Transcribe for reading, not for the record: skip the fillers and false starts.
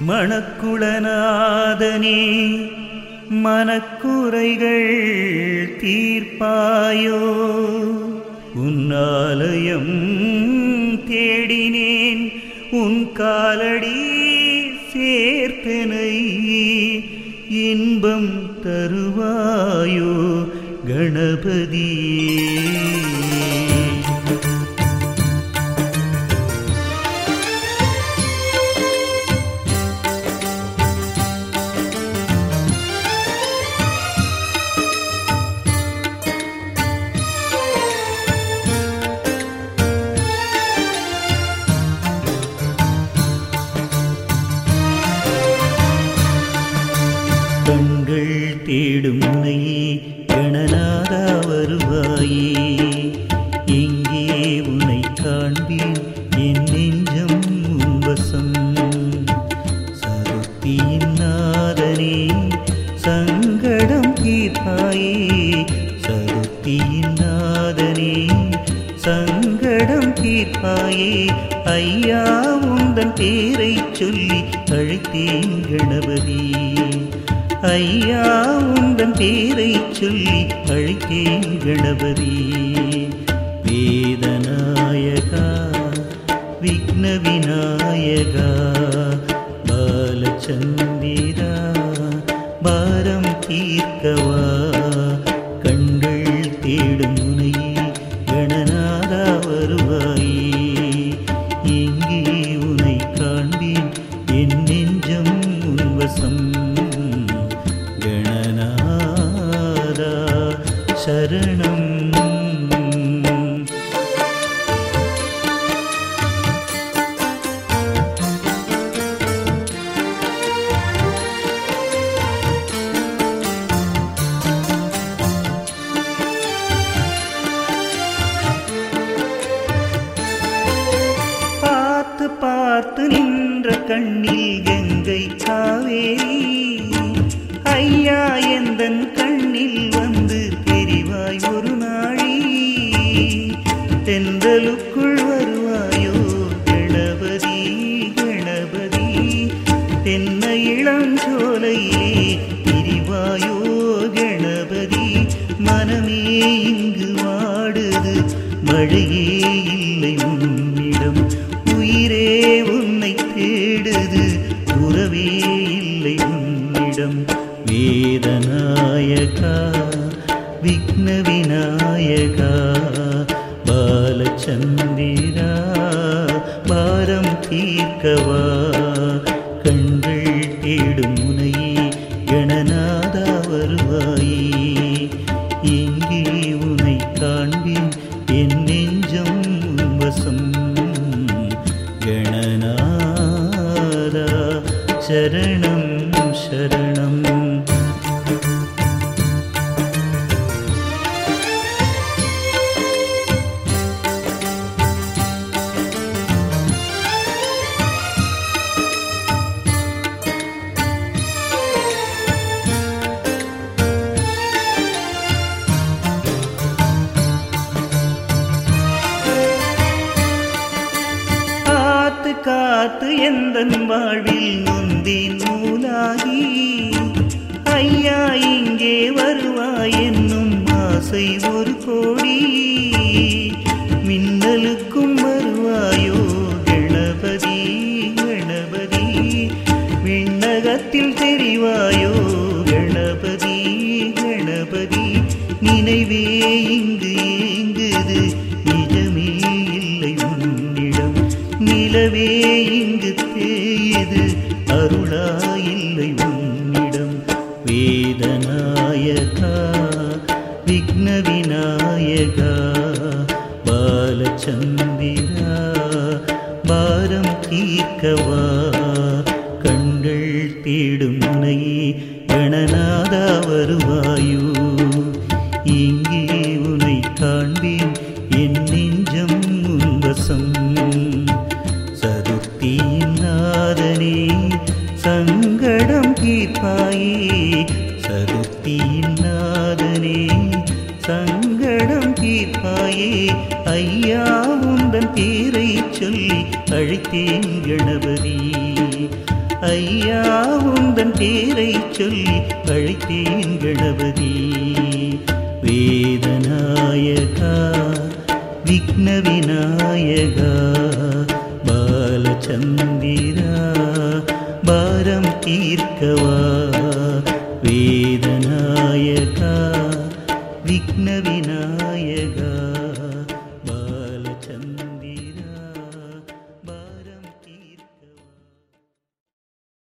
மணக்குளநாதனே மனக்குறைகள் தீர்ப்பாயோ உன்னாலயம் தேடினேன் உன் காலடி சேர்த்தனை இன்பம் தருவாயோ கணபதியே. கண்கள் தேடும் உன்னையே கணநாதா வருவாயே எங்கே உன்னை காண்பேன் என் நெஞ்சம் உன் வசம். சதுர்த்தியின் நாதனே சங்கடம் தீர்ப்பாயே சதுர்த்தியின் நாதனே சங்கடம் தீர்ப்பாயே. ஐயா உந்தன் பேரை சொல்லி அழைத்தேன் கணபதி ஐயா உந்தன் பேரை சொல்லி அழைத்தேன் கணபதி. வேதநாயகா விக்ன விநாயகா பாலச்சந்திரா பாரம் தீர்க்கவா. கண்கள் தேடும் உன்னையே கணநாதா வருவாயே எங்கே உன்னை காண்பேன் என் நெஞ்சம் உன் வசம். கணநாதா சரணம். பார்த்து பார்த்து நின்ற கண்ணில் கங்கை காவேரி ஐயா எந்தன் கண்ணில் வந்து தெரிவாய் ஒரு நாளி. தென்றலுக்குள் வருவாயோ கணபதி கணபதி தென்னை இளஞ்சோலையிலே திரிவாயோ கணபதி. மனமே இங்கு வாடுது மழையே இல்லை உன்னிடம் உயிரே உன்னை தேடுது உறவே இல்லை உன்னிடம். வேதநாயகா விக்ன விநாயகா பாலச்சந்திரா பாரம் தீர்க்கவா. கண்கள் தேடும் உன்னையே கணநாதா வருவாயே எங்கே உன்னை காண்பேன் என் நெஞ்சம் உன் வசம். கணநாதா சரணம் சரணம். காத்து காத்து எந்தன் வாழ்வில் நொந்தேன் நூலாகி ஐயா இங்கே வருவாய் என்னும் ஆசை ஒரு கோடி. மின்னலுக்கும் வருவாயோ கணபதி கணபதி விண்ணகத்தில் தெரிவாயோ கணபதி கணபதி. நினைவே இங்கு ஏங்குது நிஜமே இல்லை உன்னிடம் நிலவே இங்கு தேயுது அருளாயில்லை உன்னிடம். வேதநாயகா விக்ன விநாயகா பாலச்சந்திரா பாரம் தீர்க்கவா. கண்கள் தேடும் உன்னையே கணநாதா வருவாயோ இங்கே உன்னை காண்பேன் என் நெஞ்சம் உன் வசம். சதுர்த்தியின் நாதனே சங்கடம் தீர்ப்பாயே சதுர்த்தியின் நாதனே சங்கடம் தீர்ப்பாயே. ஐயா உந்தன் பேரை சொல்லி அழைத்தேன் கணபதி ஐயா உந்தன் பேரை சொல்லி அழைத்தேன் கணபதி. வேதநாயகா விக்ன விநாயகா பாலச்சந்திரா பாரம் தீர்க்கவா. வேதநாயகா விக்ன விநாயகா